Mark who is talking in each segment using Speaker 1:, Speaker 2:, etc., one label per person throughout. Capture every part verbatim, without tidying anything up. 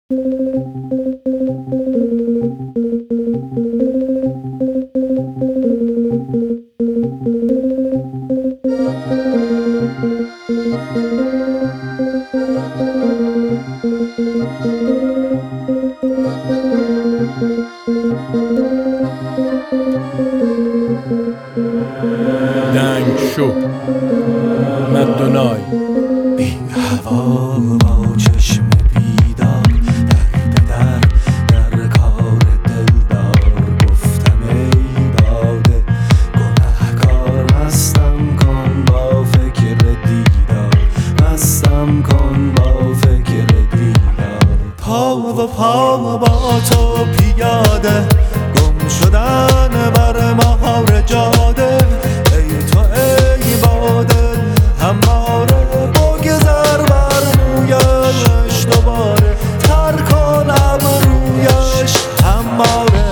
Speaker 1: دنگ شو مدونای
Speaker 2: بی هوا با چشم بیدار در در در کار دلدار گفتم ای باده گنهکار مستم کن با فکر دیدار مستم کن با فکر دیدار پا و پا با تو پیاده گم شدن بر مهار جاده ای تو ای باده هماره بگذر بر رویش دوباره تر کن ابرویش هماره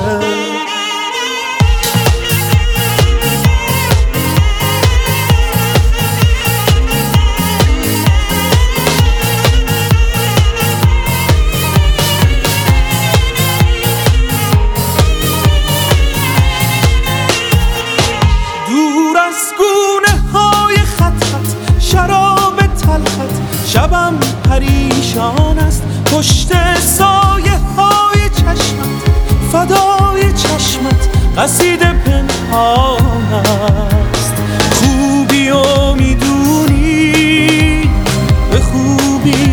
Speaker 2: شبم پریشان است پشت سایه های چشمت فدای چشمت قصیده پنهان است خوبی و میدونی به خوبی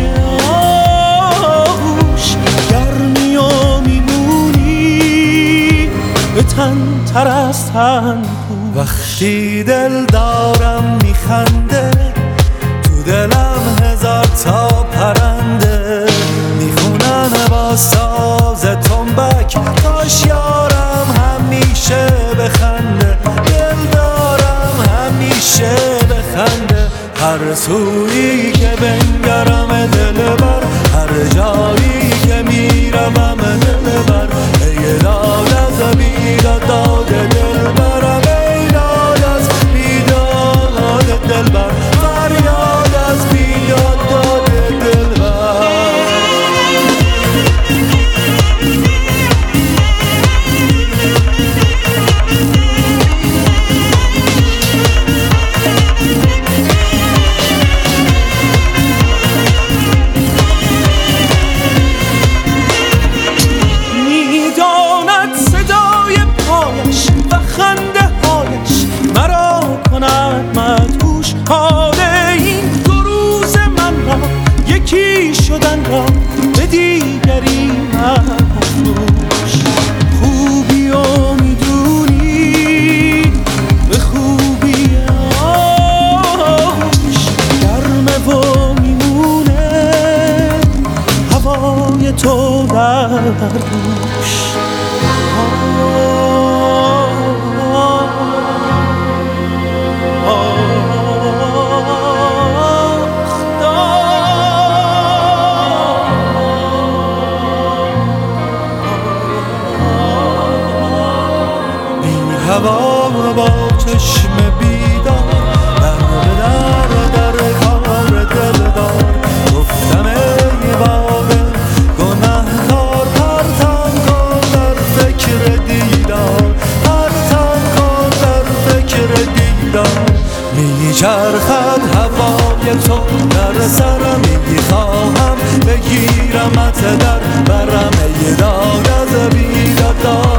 Speaker 2: آغوش گرمی و میمونی به تن تر از تن وقتی دل دارم میخنده دلم هزار تا پرنده میخونن با ساز تنبک کاش یارم همیشه بخنده دل دارم همیشه بخنده هر سویی که بنگرم دلبر هر جایی که میرم دلبر ای داد از بیداد داد دلبرم ای داد از بیداد دلبر فریاد از بیاد داد دلبر میداند صدای پایش و خنده هایش مرا کند مدهوش حال این دو روز من را یکی شدن را به دیگری مفروش خوبی و میدونی به خوبی آش گرمه و میمونه هوای تو در دوش هوا با چشم بیدار در در در کار دلدار گفتم ای باده گنهکار پرتم کن در فکر دیدار پرتم کن در فکر دیدار میچرخد هوای تو در سرم میخواهم بگیرمت در برم ای داد از بیداد